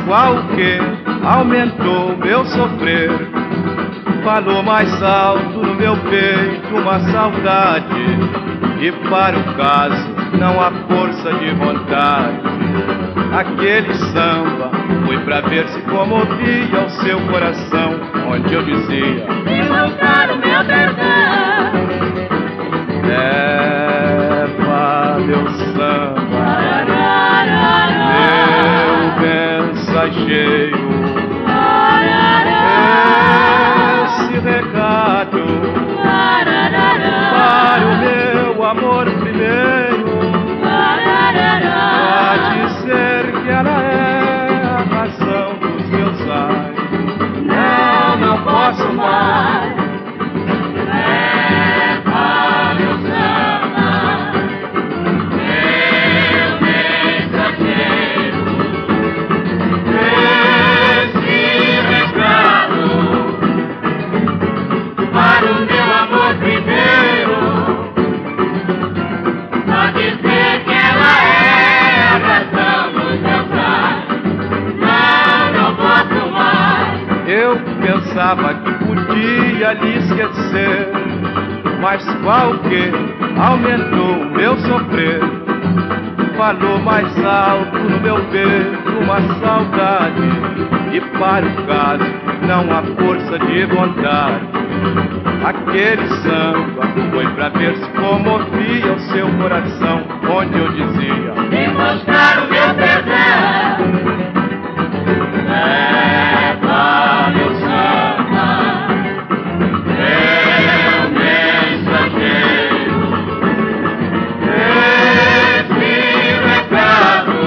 qual que aumentou meu sofrer. Falou mais alto no meu peito uma saudade, e para o caso não há força de vontade. Aquele samba foi pra ver se comovia o seu coração, onde eu dizia: demonstrar o meu perdão. Leva meu samba, meu mensageiro, esse recado para o meu amor primeiro, a dizer que ela é a razão dos meus ais. Não posso mais. Eu pensava que podia lhe esquecer, mas qual que aumentou o meu sofrer. Falou mais alto no meu peito uma saudade, e para o caso não há força de vontade. Aquele samba foi pra ver se comovia o seu coração, onde eu dizia: demonstrar o meu perdão. Leva meu samba, meu mensageiro, esse recado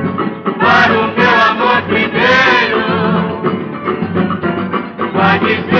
para o meu amor primeiro, vai dizer